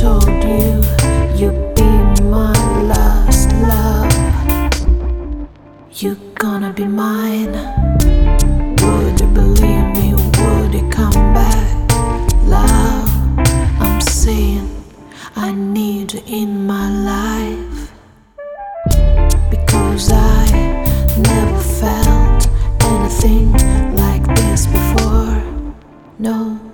told you you'd be my last love. You're gonna be mine. Would you believe me? Would you come back? Love, I'm saying I need you in my life, because I never felt anything like this before. No.